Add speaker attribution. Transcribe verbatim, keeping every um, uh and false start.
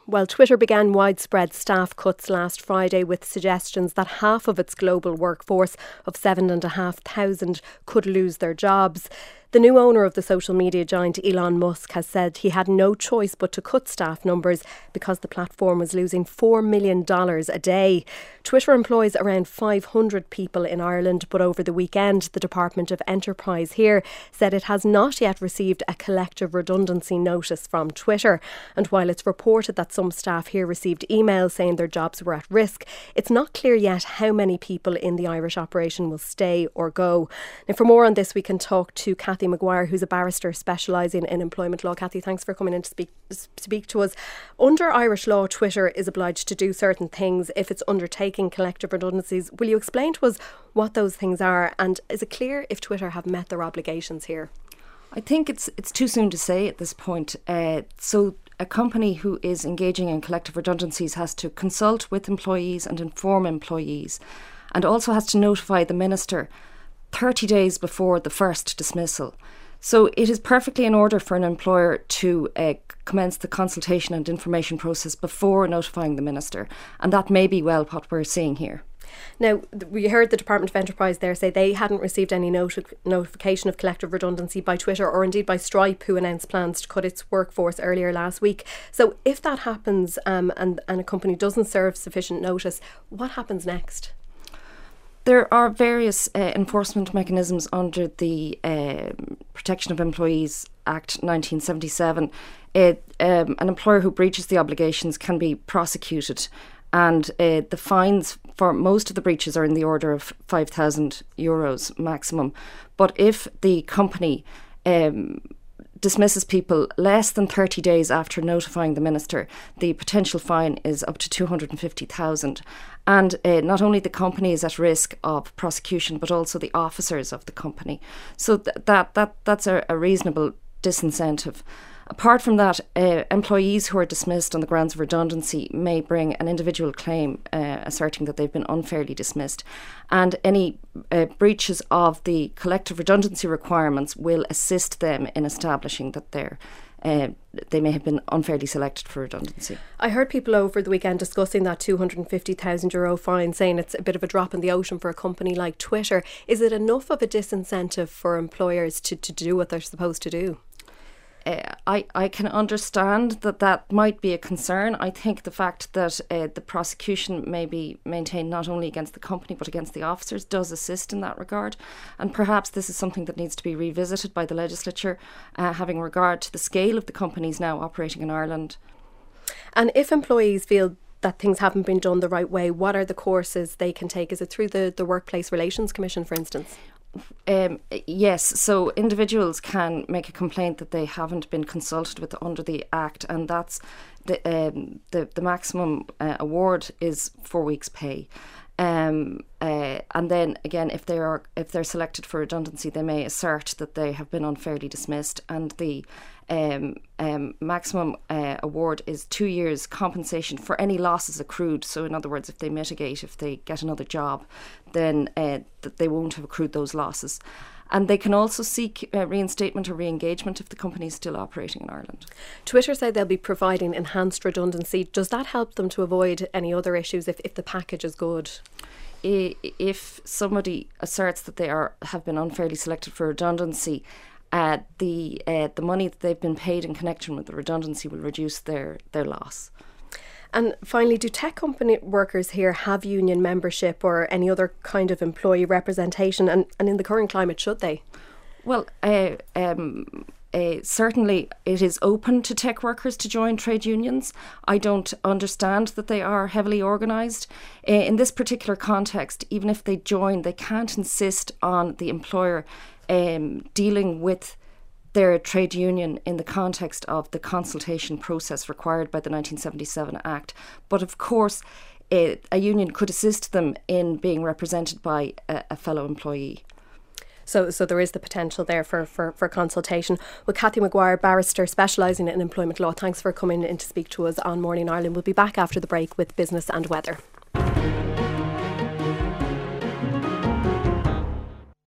Speaker 1: Well, Twitter began widespread staff cuts last Friday with suggestions that half of its global workforce of seven and a half thousand could lose their jobs. The new owner of the social media giant, Elon Musk, has said he had no choice but to cut staff numbers because the platform was losing four million dollars a day. Twitter employs around five hundred people in Ireland, but over the weekend, the Department of Enterprise here said it has not yet received a collective redundancy notice from Twitter. And while it's reported that some staff here received emails saying their jobs were at risk, it's not clear yet how many people in the Irish operation will stay or go. Now, for more on this, we can talk to Cathy Maguire, who's a barrister specialising in employment law. Cathy, thanks for coming in to speak, speak to us. Under Irish law, Twitter is obliged to do certain things if it's undertaking collective redundancies. Will you explain to us what those things are, and is it clear if Twitter have met their obligations here?
Speaker 2: I think it's it's too soon to say at this point. Uh, so a company who is engaging in collective redundancies has to consult with employees and inform employees, and also has to notify the minister thirty days before the first dismissal. So it is perfectly in order for an employer to uh, commence the consultation and information process before notifying the minister, and that may be well what we're seeing here.
Speaker 1: Now, we heard the Department of Enterprise there say they hadn't received any noti- notification of collective redundancy by Twitter or indeed by Stripe, who announced plans to cut its workforce earlier last week. So if that happens um, and, and a company doesn't serve sufficient notice, what happens next?
Speaker 2: There are various uh, enforcement mechanisms under the uh, Protection of Employees Act nineteen seventy-seven. It, um, an employer who breaches the obligations can be prosecuted, and uh, the fines for most of the breaches are in the order of five thousand euros maximum. But if the company um, dismisses people less than thirty days after notifying the minister, the potential fine is up to two hundred fifty thousand. And uh, not only the company is at risk of prosecution, but also the officers of the company. So th- that that that's a, a reasonable disincentive. Apart from that, uh, employees who are dismissed on the grounds of redundancy may bring an individual claim uh, asserting that they've been unfairly dismissed, and any uh, breaches of the collective redundancy requirements will assist them in establishing that they're Uh, they may have been unfairly selected for redundancy.
Speaker 1: I heard people over the weekend discussing that two hundred fifty thousand euro fine, saying it's a bit of a drop in the ocean for a company like Twitter. Is it enough of a disincentive for employers to, to do what they're supposed to do?
Speaker 2: Uh, I, I can understand that that might be a concern. I think the fact that uh, the prosecution may be maintained not only against the company but against the officers does assist in that regard. And perhaps this is something that needs to be revisited by the legislature, uh, having regard to the scale of the companies now operating in Ireland.
Speaker 1: And if employees feel that things haven't been done the right way, what are the courses they can take? Is it through the, the Workplace Relations Commission, for instance?
Speaker 2: Um, yes, so individuals can make a complaint that they haven't been consulted with under the Act, and that's the um, the, the maximum uh, award is four weeks' pay. Um, uh, and then again, if they are if they're selected for redundancy, they may assert that they have been unfairly dismissed, and the um, um, maximum uh, award is two years compensation for any losses accrued. So, in other words, if they mitigate, if they get another job, then uh, that they won't have accrued those losses. And they can also seek uh, reinstatement or re-engagement if the company is still operating in Ireland.
Speaker 1: Twitter say they'll be providing enhanced redundancy. Does that help them to avoid any other issues if, if the package is good?
Speaker 2: If somebody asserts that they are have been unfairly selected for redundancy, uh, the uh, the money that they've been paid in connection with the redundancy will reduce their, their loss.
Speaker 1: And finally, do tech company workers here have union membership or any other kind of employee representation? And, and in the current climate, should they?
Speaker 2: Well, uh, um, uh, certainly it is open to tech workers to join trade unions. I don't understand that they are heavily organised. Uh, in this particular context, even if they join, they can't insist on the employer um, dealing with their trade union in the context of the consultation process required by the nineteen seventy-seven Act. But of course, a, a union could assist them in being represented by a, a fellow employee.
Speaker 1: So so there is the potential there for, for, for consultation. Well, Cathy Maguire, barrister specialising in employment law, thanks for coming in to speak to us on Morning Ireland. We'll be back after the break with business and weather.